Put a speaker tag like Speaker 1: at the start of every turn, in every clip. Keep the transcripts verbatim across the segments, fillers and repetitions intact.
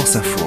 Speaker 1: France Info.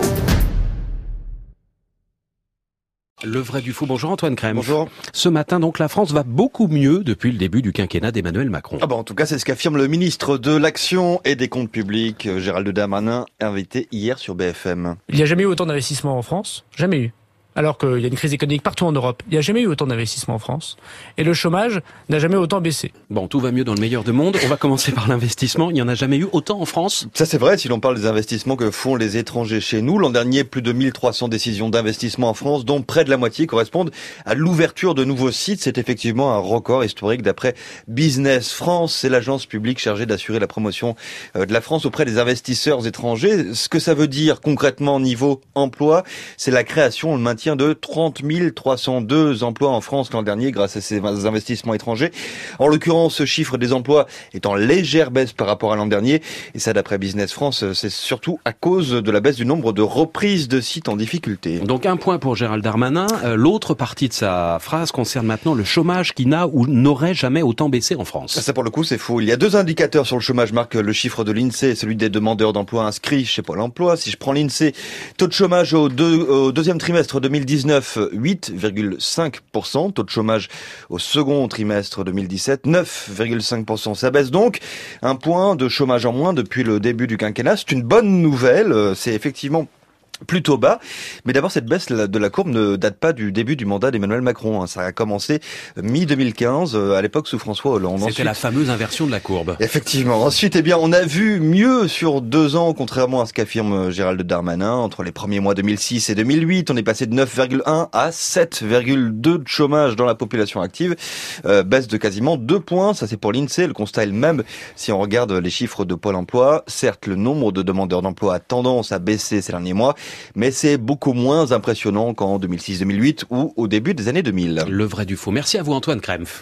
Speaker 2: Le vrai du faux. Bonjour Antoine Crème.
Speaker 3: Bonjour.
Speaker 2: Ce matin, donc, la France va beaucoup mieux depuis le début du quinquennat d'Emmanuel Macron.
Speaker 3: Ah bah en tout cas, c'est ce qu'affirme le ministre de l'Action et des Comptes Publics, Gérald Darmanin, invité hier sur B F M.
Speaker 4: Il n'y a jamais eu autant d'investissements en France, jamais eu. Alors qu'il y a une crise économique partout en Europe. Il n'y a jamais eu autant d'investissements en France. Et le chômage n'a jamais autant baissé.
Speaker 2: Bon, tout va mieux dans le meilleur des mondes. On va commencer par l'investissement. Il n'y en a jamais eu autant en France.
Speaker 3: Ça c'est vrai, si l'on parle des investissements que font les étrangers chez nous. L'an dernier, plus de mille trois cents décisions d'investissement en France, dont près de la moitié correspondent à l'ouverture de nouveaux sites. C'est effectivement un record historique d'après Business France. C'est l'agence publique chargée d'assurer la promotion de la France auprès des investisseurs étrangers. Ce que ça veut dire concrètement niveau emploi, c'est la création, le maintien de trente mille trois cent deux emplois en France l'an dernier grâce à ces investissements étrangers. En l'occurrence, ce chiffre des emplois est en légère baisse par rapport à l'an dernier. Et ça, d'après Business France, c'est surtout à cause de la baisse du nombre de reprises de sites en difficulté.
Speaker 2: Donc un point pour Gérald Darmanin. Euh, l'autre partie de sa phrase concerne maintenant le chômage qui n'a ou n'aurait jamais autant baissé en France.
Speaker 3: Ça, pour le coup, c'est faux. Il y a deux indicateurs sur le chômage, marque le chiffre de l'INSEE et celui des demandeurs d'emploi inscrits chez Pôle emploi. Si je prends l'INSEE, taux de chômage au, deux, au deuxième trimestre de deux mille dix-neuf, huit virgule cinq pour cent. Taux de chômage au second trimestre deux mille dix-sept, neuf virgule cinq pour cent. Ça baisse donc. Un point de chômage en moins depuis le début du quinquennat. C'est une bonne nouvelle. C'est effectivement plutôt bas. Mais d'abord, cette baisse de la courbe ne date pas du début du mandat d'Emmanuel Macron. Ça a commencé mi deux mille quinze, à l'époque sous François Hollande.
Speaker 2: C'était
Speaker 3: Ensuite,
Speaker 2: la fameuse inversion de la courbe.
Speaker 3: Effectivement. Ensuite, eh bien, on a vu mieux sur deux ans, contrairement à ce qu'affirme Gérald Darmanin. Entre les premiers mois deux mille six et deux mille huit, on est passé de neuf virgule un à sept virgule deux de chômage dans la population active. Euh, baisse de quasiment deux points. Ça, c'est pour l'INSEE. Le constat est le même si on regarde les chiffres de Pôle emploi. Certes, le nombre de demandeurs d'emploi a tendance à baisser ces derniers mois, mais c'est beaucoup moins impressionnant qu'en deux mille six deux mille huit ou au début des années deux mille.
Speaker 2: Le vrai du faux. Merci à vous Antoine Crème.